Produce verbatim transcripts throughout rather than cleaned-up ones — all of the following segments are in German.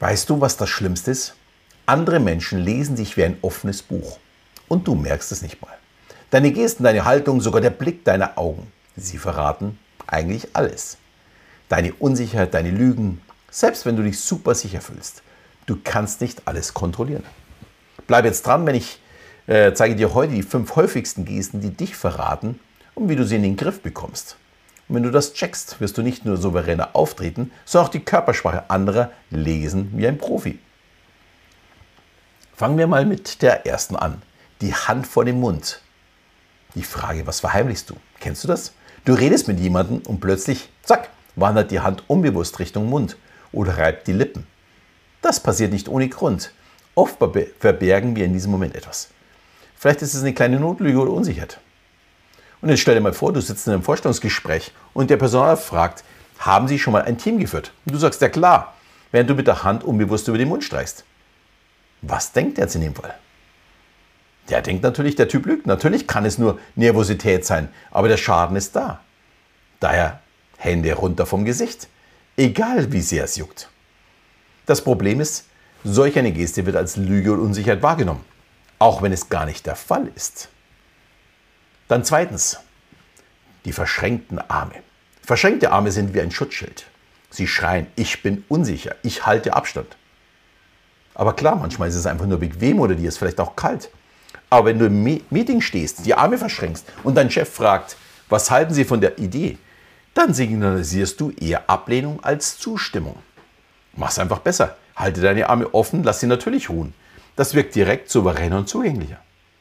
Weißt du, was das Schlimmste ist? Andere Menschen lesen dich wie ein offenes Buch. Und du merkst es nicht mal. Deine Gesten, deine Haltung, sogar der Blick deiner Augen, sie verraten eigentlich alles. Deine Unsicherheit, deine Lügen, selbst wenn du dich super sicher fühlst. Du kannst nicht alles kontrollieren. Bleib jetzt dran, wenn ich äh, zeige dir heute die fünf häufigsten Gesten, die dich verraten und wie du sie in den Griff bekommst. Und wenn du das checkst, wirst du nicht nur souveräner auftreten, sondern auch die Körpersprache anderer lesen wie ein Profi. Fangen wir mal mit der ersten an. Die Hand vor dem Mund. Die Frage, was verheimlichst du? Kennst du das? Du redest mit jemandem und plötzlich, zack, wandert die Hand unbewusst Richtung Mund oder reibt die Lippen. Das passiert nicht ohne Grund. Oft verbergen wir in diesem Moment etwas. Vielleicht ist es eine kleine Notlüge oder Unsicherheit. Und jetzt stell dir mal vor, du sitzt in einem Vorstellungsgespräch und der Personaler fragt, haben Sie schon mal ein Team geführt? Und du sagst, ja klar, während du mit der Hand unbewusst über den Mund streichst. Was denkt er jetzt in dem Fall? Der denkt natürlich, der Typ lügt. Natürlich kann es nur Nervosität sein, aber der Schaden ist da. Daher Hände runter vom Gesicht, egal wie sehr es juckt. Das Problem ist, solch eine Geste wird als Lüge und Unsicherheit wahrgenommen, auch wenn es gar nicht der Fall ist. Dann zweitens, die verschränkten Arme. Verschränkte Arme sind wie ein Schutzschild. Sie schreien, ich bin unsicher, ich halte Abstand. Aber klar, manchmal ist es einfach nur bequem oder dir ist vielleicht auch kalt. Aber wenn du im Meeting stehst, die Arme verschränkst und dein Chef fragt, was halten Sie von der Idee, dann signalisierst du eher Ablehnung als Zustimmung. Mach's einfach besser. Halte deine Arme offen, lass sie natürlich ruhen. Das wirkt direkt souveräner und zugänglicher.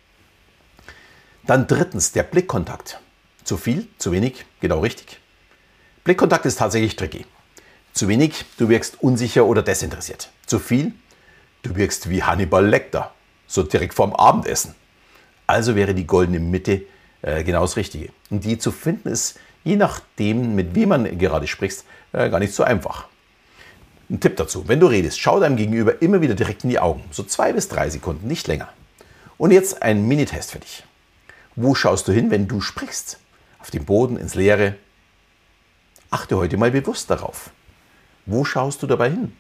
Dann drittens, der Blickkontakt. Zu viel, zu wenig, genau richtig. Blickkontakt ist tatsächlich tricky. Zu wenig, du wirkst unsicher oder desinteressiert. Zu viel, du wirkst wie Hannibal Lecter, so direkt vorm Abendessen. Also wäre die goldene Mitte äh, genau das Richtige. Und die zu finden ist, je nachdem, mit wem man gerade sprichst, äh, gar nicht so einfach. Ein Tipp dazu, wenn du redest, schau deinem Gegenüber immer wieder direkt in die Augen. So zwei bis drei Sekunden, nicht länger. Und jetzt ein Minitest für dich. Wo schaust du hin, wenn du sprichst? Auf den Boden, ins Leere? Achte heute mal bewusst darauf. Wo schaust du dabei hin?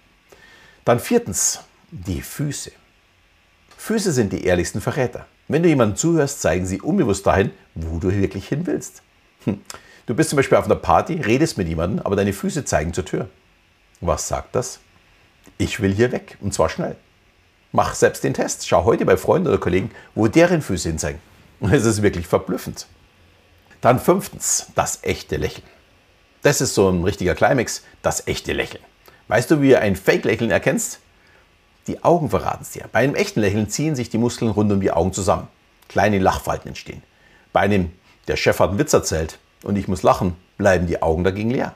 Dann viertens, die Füße. Füße sind die ehrlichsten Verräter. Wenn du jemandem zuhörst, zeigen sie unbewusst dahin, wo du wirklich hin willst. Hm. Du bist zum Beispiel auf einer Party, redest mit jemandem, aber deine Füße zeigen zur Tür. Was sagt das? Ich will hier weg, und zwar schnell. Mach selbst den Test. Schau heute bei Freunden oder Kollegen, wo deren Füße hin zeigen. Und es ist wirklich verblüffend. Dann fünftens, das echte Lächeln. Das ist so ein richtiger Climax, das echte Lächeln. Weißt du, wie du ein Fake-Lächeln erkennst? Die Augen verraten es dir. Bei einem echten Lächeln ziehen sich die Muskeln rund um die Augen zusammen. Kleine Lachfalten entstehen. Bei einem, der Chef hat einen Witz erzählt und ich muss lachen, bleiben die Augen dagegen leer.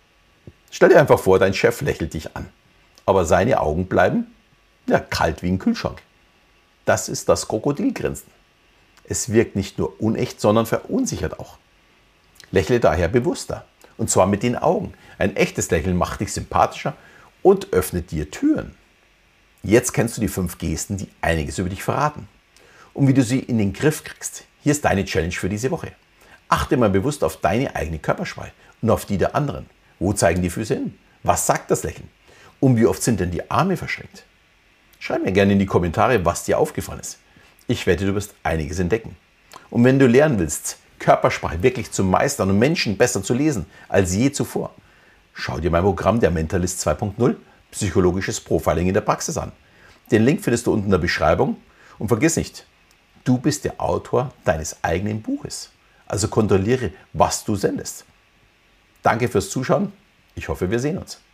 Stell dir einfach vor, dein Chef lächelt dich an. Aber seine Augen bleiben ja, kalt wie ein Kühlschrank. Das ist das Krokodilgrinsen. Es wirkt nicht nur unecht, sondern verunsichert auch. Lächle daher bewusster. Und zwar mit den Augen. Ein echtes Lächeln macht dich sympathischer und öffnet dir Türen. Jetzt kennst du die fünf Gesten, die einiges über dich verraten. Und wie du sie in den Griff kriegst. Hier ist deine Challenge für diese Woche. Achte mal bewusst auf deine eigene Körpersprache und auf die der anderen. Wo zeigen die Füße hin? Was sagt das Lächeln? Und wie oft sind denn die Arme verschränkt? Schreib mir gerne in die Kommentare, was dir aufgefallen ist. Ich wette, du wirst einiges entdecken. Und wenn du lernen willst, Körpersprache wirklich zu meistern und Menschen besser zu lesen als je zuvor, schau dir mein Programm der Mentalist zwei punkt null Psychologisches Profiling in der Praxis an. Den Link findest du unten in der Beschreibung. Und vergiss nicht, du bist der Autor deines eigenen Buches. Also kontrolliere, was du sendest. Danke fürs Zuschauen. Ich hoffe, wir sehen uns.